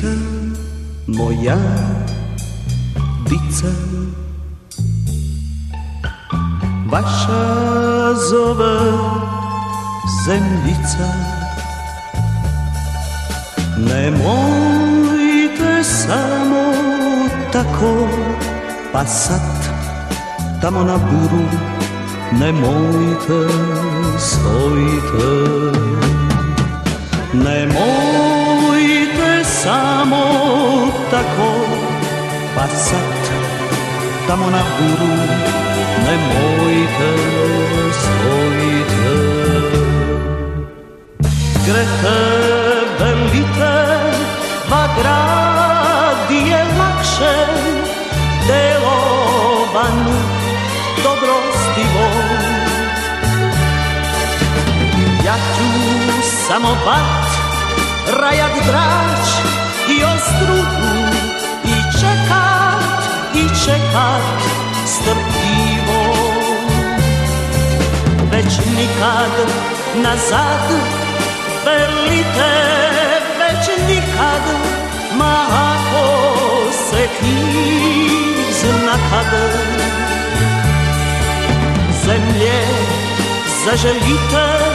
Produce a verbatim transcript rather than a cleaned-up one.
Dica, moja dica, vaša zove zemljica. Nemojte samo tako, pa sad tamo na buru nemojte, stojite. Nemojte samo tako, pa sad tamo na buru nemojte, stojite. Grete, velite, va grad je lakše delovan dobrostivo. Ja ću samo bat, rajak drač i ostruku i čekat, i čekat strpljivo. Već nikad nazad, velite, već nikad, ma ako se iznakad zemlje zaželite,